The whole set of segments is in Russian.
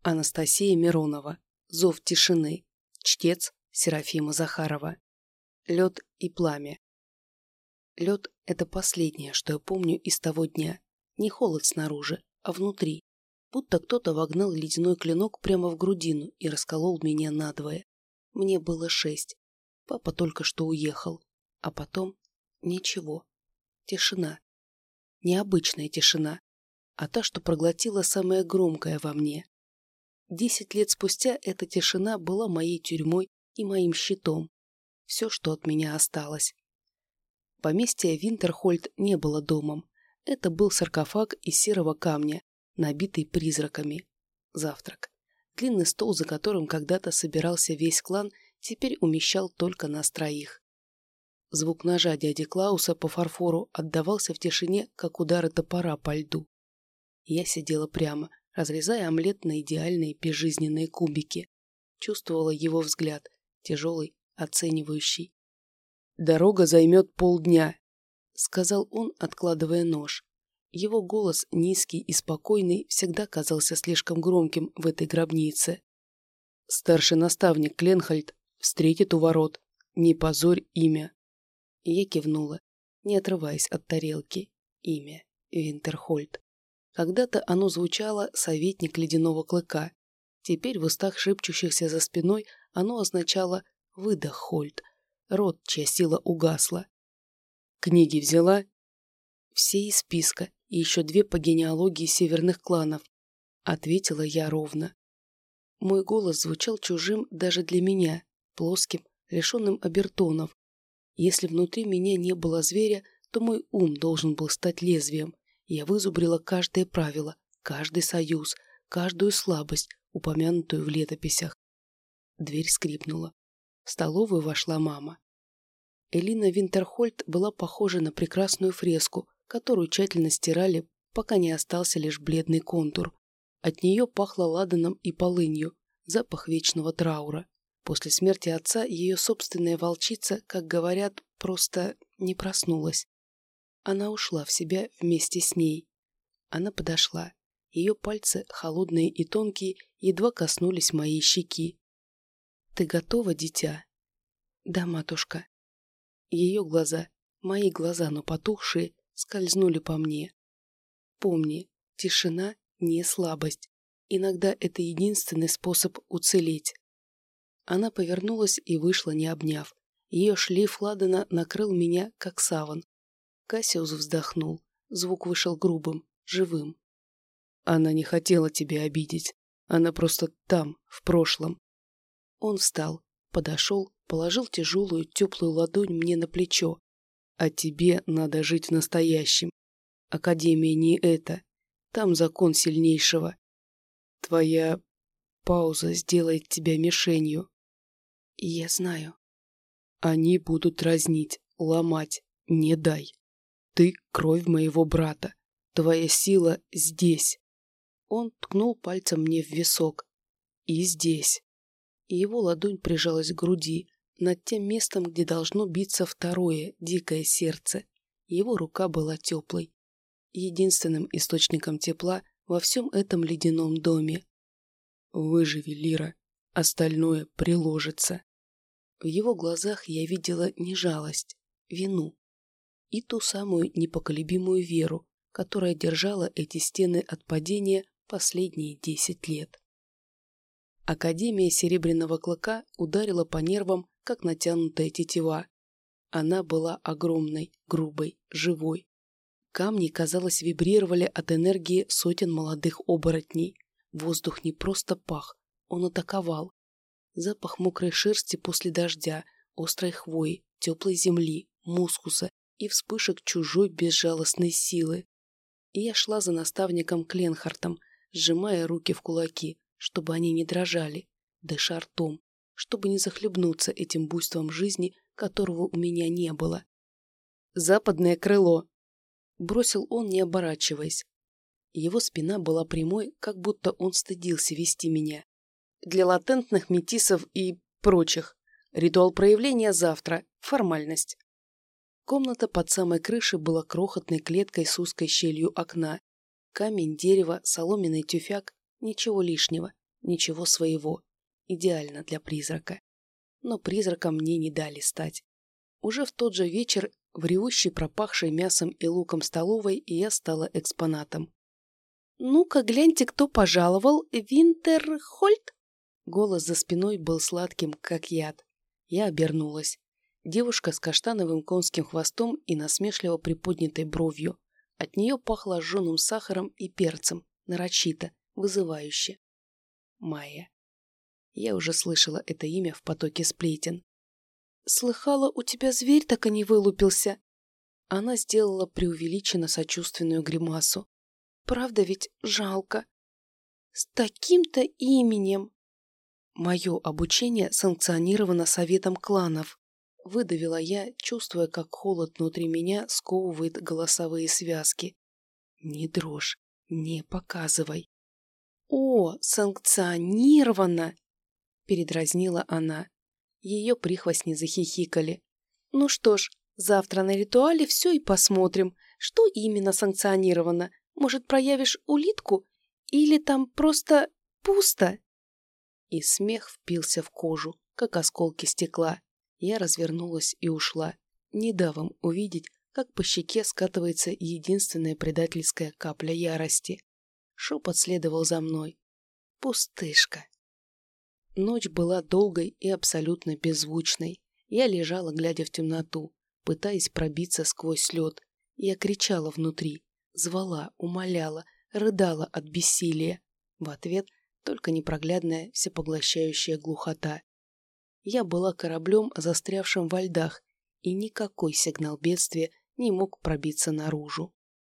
Анастасия Миронова. Зов тишины. Чтец Серафима Захарова. Лед и пламя. Лед — это последнее, что я помню из того дня. Не холод снаружи, а внутри. Будто кто-то вогнал ледяной клинок прямо в грудину и расколол меня надвое. Мне было 6. Папа только что уехал. А потом ничего. Тишина. Необычная тишина, а та, что проглотила самое громкое во мне. 10 лет спустя эта тишина была моей тюрьмой и моим щитом. Все, что от меня осталось. Поместье Винтерхольд не было домом. Это был саркофаг из серого камня, набитый призраками. Завтрак. Длинный стол, за которым когда-то собирался весь клан, теперь умещал только нас троих. Звук ножа дяди Клауса по фарфору отдавался в тишине, как удары топора по льду. Я сидела прямо, разрезая омлет на идеальные безжизненные кубики. Чувствовала его взгляд, тяжелый, оценивающий. «Дорога займет полдня», — сказал он, откладывая нож. Его голос, низкий и спокойный, всегда казался слишком громким в этой гробнице. «Старший наставник Кленхольд встретит у ворот. Не позорь имя». Я кивнула, не отрываясь от тарелки. Имя Винтерхольд. Когда-то оно звучало «советник ледяного клыка». Теперь в устах шепчущихся за спиной оно означало «выдох Хольд», род, чья сила угасла. «Книги взяла?» «Все из списка, и еще 2 по генеалогии северных кланов», — ответила я ровно. Мой голос звучал чужим даже для меня, плоским, лишенным обертонов. Если внутри меня не было зверя, то мой ум должен был стать лезвием. Я вызубрила каждое правило, каждый союз, каждую слабость, упомянутую в летописях. Дверь скрипнула. В столовую вошла мама. Элина Винтерхольд была похожа на прекрасную фреску, которую тщательно стирали, пока не остался лишь бледный контур. От нее пахло ладаном и полынью, запах вечного траура. После смерти отца ее собственная волчица, как говорят, просто не проснулась. Она ушла в себя вместе с ней. Она подошла. Ее пальцы, холодные и тонкие, едва коснулись моей щеки. «Ты готова, дитя?» «Да, матушка». Ее глаза, мои глаза, но потухшие, скользнули по мне. Помни, тишина не слабость. Иногда это единственный способ уцелеть. Она повернулась и вышла, не обняв. Ее шлейф ладана накрыл меня, как саван. Кассиус вздохнул. Звук вышел грубым, живым. «Она не хотела тебя обидеть. Она просто там, в прошлом». Он встал, подошел, положил тяжелую, теплую ладонь мне на плечо. «А тебе надо жить в настоящем. Академия не это. Там закон сильнейшего. Твоя пауза сделает тебя мишенью». «Я знаю». «Они будут разнить, ломать. Не дай. Ты — кровь моего брата. Твоя сила здесь». Он ткнул пальцем мне в висок. «И здесь». И его ладонь прижалась к груди, над тем местом, где должно биться второе, дикое сердце. Его рука была теплой. Единственным источником тепла во всем этом ледяном доме. «Выживи, Лира. Остальное приложится». В его глазах я видела не жалость, вину. И ту самую непоколебимую веру, которая держала эти стены от падения последние 10 лет. Академия Серебряного Клыка ударила по нервам, как натянутая тетива. Она была огромной, грубой, живой. Камни, казалось, вибрировали от энергии сотен молодых оборотней. Воздух не просто пах, он атаковал. Запах мокрой шерсти после дождя, острой хвои, теплой земли, мускуса и вспышек чужой безжалостной силы. И я шла за наставником Кленхартом, сжимая руки в кулаки, чтобы они не дрожали, дыша ртом, чтобы не захлебнуться этим буйством жизни, которого у меня не было. «Западное крыло!» — бросил он, не оборачиваясь. Его спина была прямой, как будто он стыдился вести меня. «Для латентных метисов и прочих. Ритуал проявления завтра. Формальность». Комната под самой крышей была крохотной клеткой с узкой щелью окна. Камень, дерево, соломенный тюфяк — ничего лишнего. Ничего своего. Идеально для призрака. Но призраком мне не дали стать. Уже в тот же вечер в ревущей, пропахшей мясом и луком столовой я стала экспонатом. «Ну-ка, гляньте, кто пожаловал, Винтерхольд?» Голос за спиной был сладким, как яд. Я обернулась. Девушка с каштановым конским хвостом и насмешливо приподнятой бровью. От нее пахло жженым сахаром и перцем, нарочито, вызывающе. Майя. Я уже слышала это имя в потоке сплетен. «Слыхала, у тебя зверь так и не вылупился?» Она сделала преувеличенно сочувственную гримасу. «Правда ведь жалко? С таким-то именем!» «Мое обучение санкционировано советом кланов», — выдавила я, чувствуя, как холод внутри меня сковывает голосовые связки. «Не дрожь, не показывай». «О, санкционировано!» — передразнила она. Ее прихвостни захихикали. «Ну что ж, завтра на ритуале все и посмотрим, что именно санкционировано. Может, проявишь улитку? Или там просто пусто?» И смех впился в кожу, как осколки стекла. Я развернулась и ушла, не дав им увидеть, как по щеке скатывается единственная предательская капля ярости. Шепот следовал за мной. «Пустышка». Ночь была долгой и абсолютно беззвучной. Я лежала, глядя в темноту, пытаясь пробиться сквозь лед. Я кричала внутри, звала, умоляла, рыдала от бессилия. В ответ только непроглядная всепоглощающая глухота. Я была кораблем, застрявшим во льдах, и никакой сигнал бедствия не мог пробиться наружу.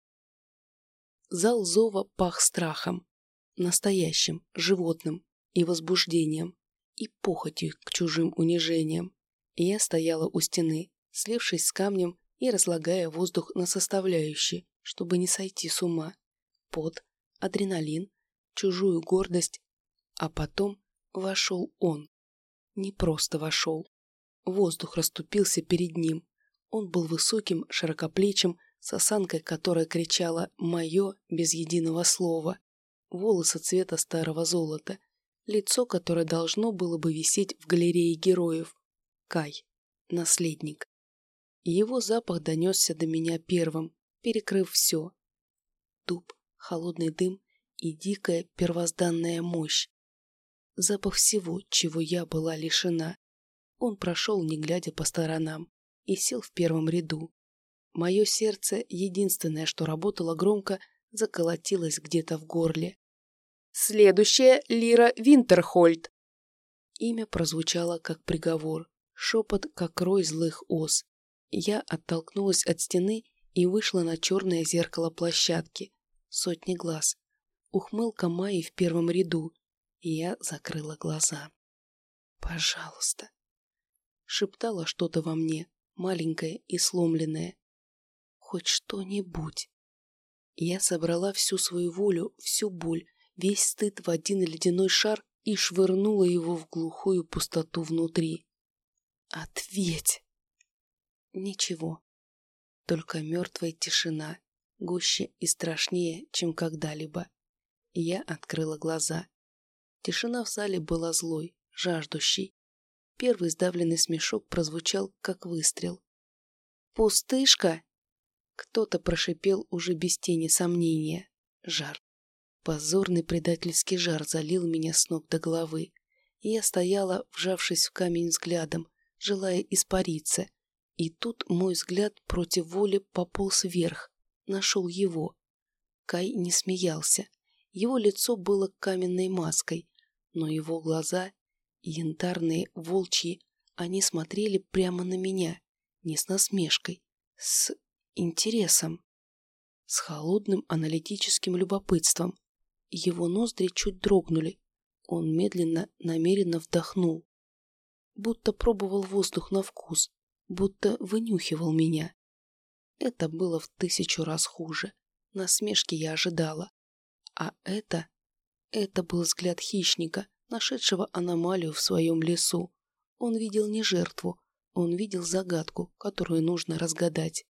Зал зова пах страхом, настоящим, животным, и возбуждением, и похотью к чужим унижениям. И я стояла у стены, слившись с камнем и разлагая воздух на составляющие, чтобы не сойти с ума. Пот, адреналин, чужую гордость. А потом вошел он. Не просто вошел. Воздух расступился перед ним. Он был высоким, широкоплечим, с осанкой, которая кричала «моё» без единого слова. Волосы цвета старого золота. Лицо, которое должно было бы висеть в галерее героев. Кай. Наследник. Его запах донесся до меня первым, перекрыв все. Дуб, холодный дым и дикая первозданная мощь. Запах всего, чего я была лишена. Он прошел, не глядя по сторонам, и сел в первом ряду. Мое сердце, единственное, что работало громко, заколотилось где-то в горле. «Следующая Лира Винтерхольд!» Имя прозвучало как приговор, шепот, как рой злых ос. Я оттолкнулась от стены и вышла на черное зеркало площадки. Сотни глаз. Ухмылка Майи в первом ряду. И я закрыла глаза. «Пожалуйста!» Шептала что-то во мне, маленькое и сломленное. «Хоть что-нибудь!» Я собрала всю свою волю, всю боль, весь стыд в один ледяной шар и швырнула его в глухую пустоту внутри. «Ответь!» Ничего. Только мертвая тишина, гуще и страшнее, чем когда-либо. Я открыла глаза. Тишина в зале была злой, жаждущей. Первый сдавленный смешок прозвучал, как выстрел. «Пустышка!» Кто-то прошипел уже без тени сомнения. Жар. Позорный предательский жар залил меня с ног до головы. И я стояла, вжавшись в камень взглядом, желая испариться. И тут мой взгляд против воли пополз вверх, нашел его. Кай не смеялся. Его лицо было каменной маской, но его глаза, янтарные, волчьи, они смотрели прямо на меня, не с насмешкой, с интересом, с холодным аналитическим любопытством. Его ноздри чуть дрогнули. Он медленно, намеренно вдохнул. Будто пробовал воздух на вкус, будто вынюхивал меня. Это было в 1000 раз хуже. Насмешки я ожидала. А это был взгляд хищника, нашедшего аномалию в своем лесу. Он видел не жертву, он видел загадку, которую нужно разгадать.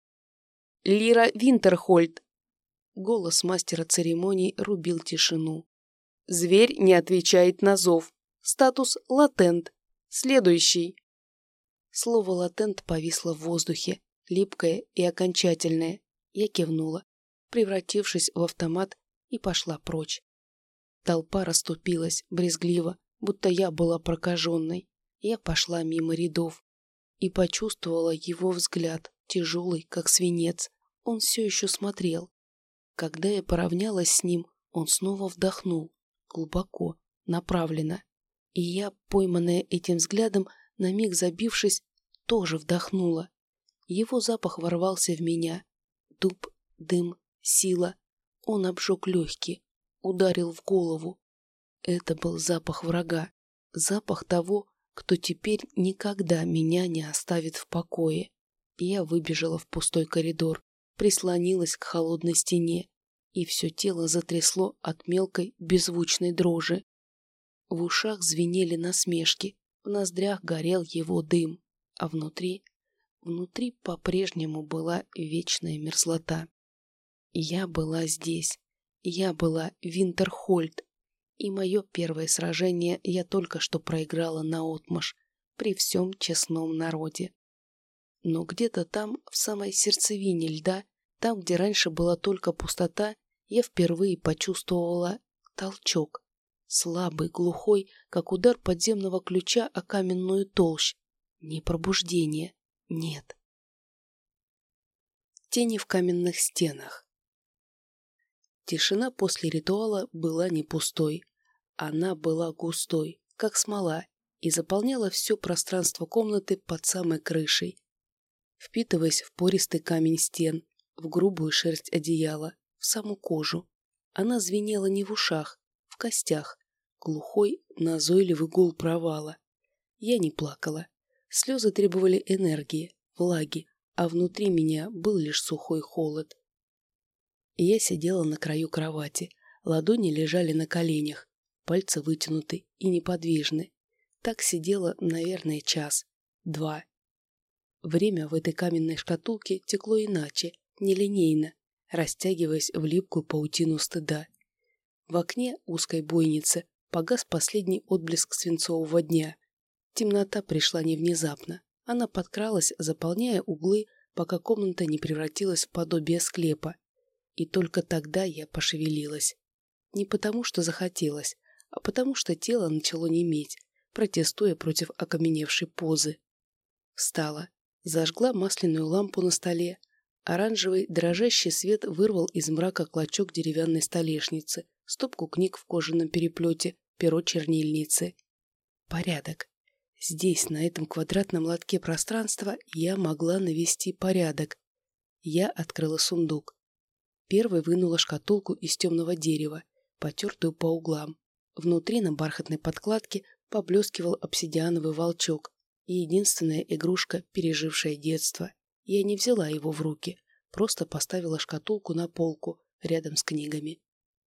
«Лира Винтерхольд!» Голос мастера церемоний рубил тишину. Зверь не отвечает на зов. Статус латент. Следующий. Слово «латент» повисло в воздухе, липкое и окончательное. Я кивнула, превратившись в автомат, и пошла прочь. Толпа расступилась, брезгливо, будто я была прокаженной. Я пошла мимо рядов и почувствовала его взгляд, тяжелый, как свинец. Он все еще смотрел. Когда я поравнялась с ним, он снова вдохнул, глубоко, направленно. И я, пойманная этим взглядом, на миг забившись, тоже вдохнула. Его запах ворвался в меня. Дуб, дым, сила. Он обжег легкие, ударил в голову. Это был запах врага, запах того, кто теперь никогда меня не оставит в покое. Я выбежала в пустой коридор, прислонилась к холодной стене, и все тело затрясло от мелкой беззвучной дрожи. В ушах звенели насмешки, в ноздрях горел его дым, а внутри по-прежнему была вечная мерзлота. Я была здесь, я была Винтерхольд, и мое первое сражение я только что проиграла наотмашь при всем честном народе. Но где-то там, в самой сердцевине льда, там, где раньше была только пустота, я впервые почувствовала толчок. Слабый, глухой, как удар подземного ключа о каменную толщь. Не пробуждение. Нет. Тени в каменных стенах. Тишина после ритуала была не пустой. Она была густой, как смола, и заполняла все пространство комнаты под самой крышей, впитываясь в пористый камень стен, в грубую шерсть одеяла, в саму кожу. Она звенела не в ушах, в костях, глухой, назойливый гул провала. Я не плакала. Слезы требовали энергии, влаги, а внутри меня был лишь сухой холод. Я сидела на краю кровати, ладони лежали на коленях, пальцы вытянуты и неподвижны. Так сидела, наверное, час, два. Время в этой каменной шкатулке текло иначе, нелинейно, растягиваясь в липкую паутину стыда. В окне узкой бойницы погас последний отблеск свинцового дня. Темнота пришла не внезапно. Она подкралась, заполняя углы, пока комната не превратилась в подобие склепа. И только тогда я пошевелилась. Не потому, что захотелось, а потому, что тело начало неметь, протестуя против окаменевшей позы. Встала, зажгла масляную лампу на столе. Оранжевый дрожащий свет вырвал из мрака клочок деревянной столешницы, стопку книг в кожаном переплете, перо чернильницы. Порядок. Здесь, на этом квадратном лотке пространства, я могла навести порядок. Я открыла сундук. Первой вынула шкатулку из темного дерева, потертую по углам. Внутри на бархатной подкладке поблескивал обсидиановый волчок, и единственная игрушка, пережившая детство. Я не взяла его в руки, просто поставила шкатулку на полку рядом с книгами.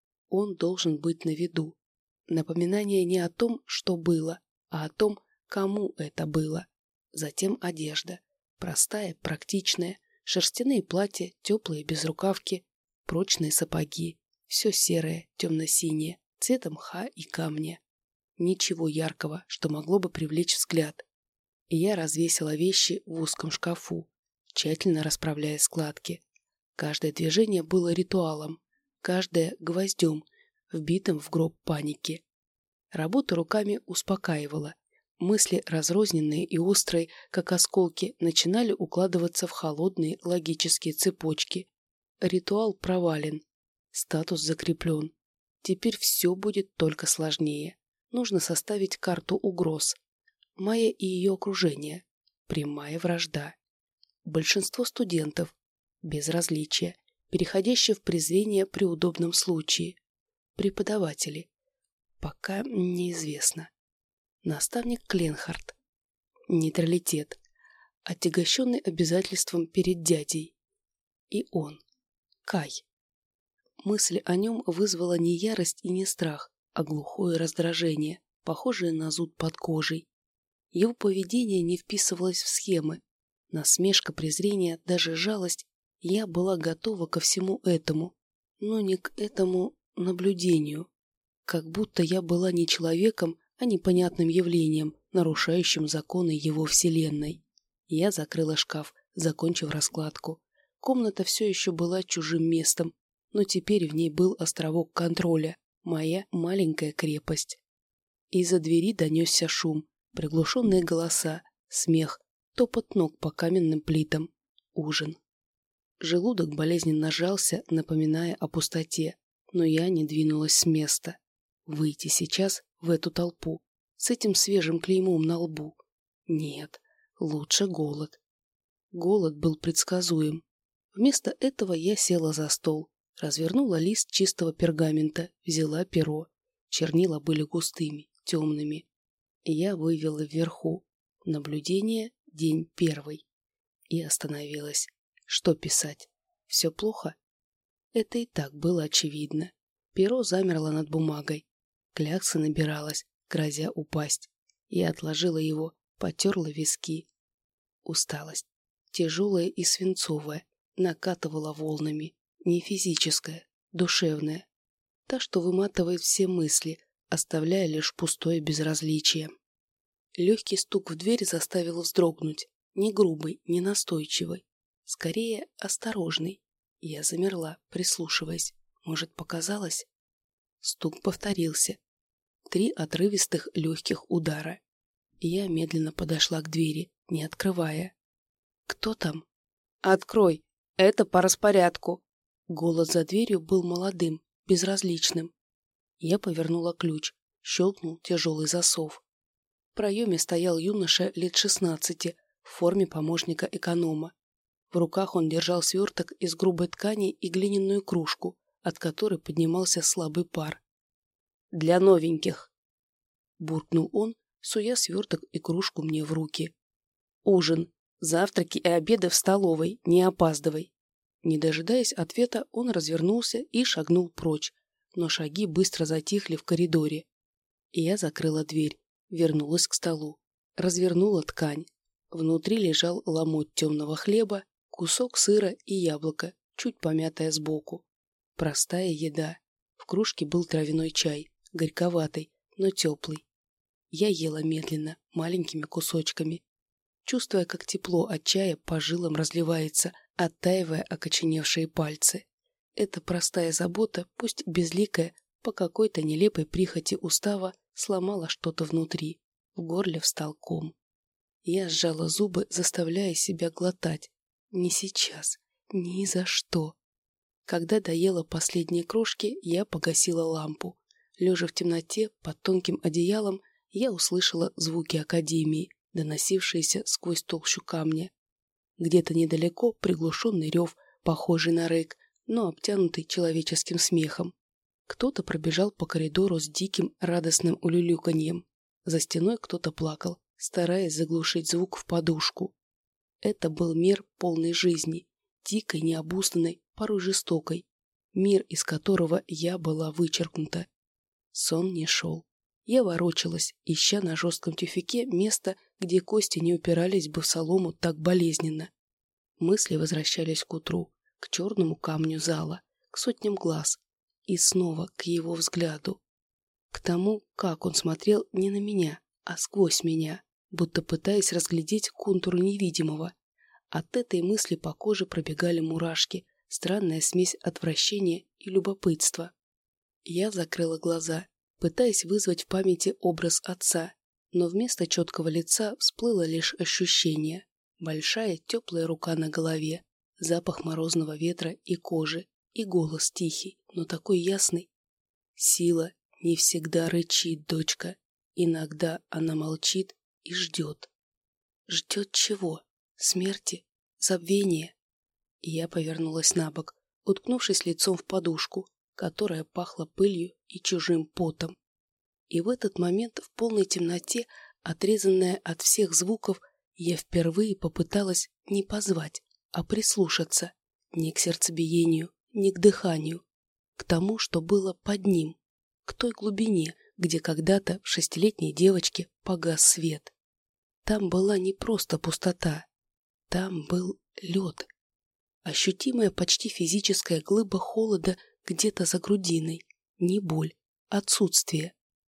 Он должен быть на виду. Напоминание не о том, что было, а о том, кому это было. Затем одежда. Простая, практичная. Шерстяные платья, теплые безрукавки, прочные сапоги. Все серое, темно-синее, цвета мха и камня. Ничего яркого, что могло бы привлечь взгляд. И я развесила вещи в узком шкафу, тщательно расправляя складки. Каждое движение было ритуалом, каждое — гвоздем, вбитым в гроб паники. Работа руками успокаивала. Мысли, разрозненные и острые, как осколки, начинали укладываться в холодные логические цепочки. Ритуал провален. Статус закреплен. Теперь все будет только сложнее. Нужно составить карту угроз. Майя и ее окружение. Прямая вражда. Большинство студентов. Безразличие, переходящее в презрение при удобном случае. Преподаватели. Пока неизвестно. Наставник Кленхард. Нейтралитет. Отягощенный обязательством перед дядей. И он. Кай. Мысль о нем вызвала не ярость и не страх, а глухое раздражение, похожее на зуд под кожей. Его поведение не вписывалось в схемы. Насмешка, презрение, даже жалость. Я была готова ко всему этому, но не к этому наблюдению. как будто я была не человеком, а непонятным явлением, нарушающим законы его вселенной. Я закрыла шкаф, закончив раскладку. Комната все еще была чужим местом, но теперь в ней был островок контроля, моя маленькая крепость. Из-за двери донесся шум, приглушенные голоса, смех, топот ног по каменным плитам, ужин. Желудок болезненно сжался, напоминая о пустоте, но я не двинулась с места. Выйти сейчас в эту толпу, с этим свежим клеймом на лбу? Нет, лучше голод. Голод был предсказуем. Вместо этого я села за стол, развернула лист чистого пергамента, взяла перо. Чернила были густыми, темными. Я вывела вверху: наблюдение, день 1. И остановилась. Что писать? Все плохо? Это и так было очевидно. Перо замерло над бумагой. Клякса набиралась, грозя упасть. Я отложила его, потерла виски. Усталость, тяжелая и свинцовая, накатывала волнами. Не физическая, душевная. Та, что выматывает все мысли, оставляя лишь пустое безразличие. Легкий стук в дверь заставил вздрогнуть. Не грубый, не настойчивый. Скорее, осторожный. Я замерла, прислушиваясь. Может, показалось? Стук повторился. 3 отрывистых легких удара. Я медленно подошла к двери, не открывая. «Кто там?» «Открой! Это по распорядку!» Голос за дверью был молодым, безразличным. Я повернула ключ, щелкнул тяжелый засов. В проеме стоял юноша лет 16 в форме помощника эконома. В руках он держал сверток из грубой ткани и глиняную кружку, от которой поднимался слабый пар. «Для новеньких!» — буркнул он, суя сверток и кружку мне в руки. «Ужин, завтраки и обеды в столовой, не опаздывай!» Не дожидаясь ответа, он развернулся и шагнул прочь, но шаги быстро затихли в коридоре. Я закрыла дверь, вернулась к столу, развернула ткань. Внутри лежал ломоть темного хлеба, кусок сыра и яблоко, чуть помятое сбоку. Простая еда. В кружке был травяной чай, горьковатый, но теплый. Я ела медленно, маленькими кусочками, чувствуя, как тепло от чая по жилам разливается, оттаивая окоченевшие пальцы. Эта простая забота, пусть безликая, по какой-то нелепой прихоти устава, сломала что-то внутри. В горле встал ком. Я сжала зубы, заставляя себя глотать. Не сейчас. Ни за что. Когда доела последние крошки, я погасила лампу. Лежа в темноте, под тонким одеялом, я услышала звуки академии, доносившиеся сквозь толщу камня. Где-то недалеко приглушенный рев, похожий на рык, но обтянутый человеческим смехом. Кто-то пробежал по коридору с диким радостным улюлюканьем. За стеной кто-то плакал, стараясь заглушить звук в подушку. Это был мир полной жизни, дикой, необузданной, порой жестокой. Мир, из которого я была вычеркнута. Сон не шел. Я ворочалась, ища на жестком тюфяке место, где кости не упирались бы в солому так болезненно. Мысли возвращались к утру, к черному камню зала, к сотням глаз. И снова к его взгляду. К тому, как он смотрел не на меня, а сквозь меня, будто пытаясь разглядеть контуры невидимого. От этой мысли по коже пробегали мурашки, странная смесь отвращения и любопытства. Я закрыла глаза, пытаясь вызвать в памяти образ отца, но вместо четкого лица всплыло лишь ощущение. Большая теплая рука на голове, запах морозного ветра и кожи, и голос тихий, но такой ясный. Сила не всегда рычит, дочка. Иногда она молчит и ждет. Ждет чего? Смерти? Забвения? И я повернулась на бок, уткнувшись лицом в подушку, которая пахла пылью и чужим потом. И в этот момент в полной темноте, отрезанная от всех звуков, я впервые попыталась не позвать, а прислушаться. Не к сердцебиению, не к дыханию, к тому, что было под ним, к той глубине, где когда-то в 6-летней девочке погас свет. Там была не просто пустота, там был лед. Ощутимая почти физическая глыба холода где-то за грудиной, не боль, отсутствие.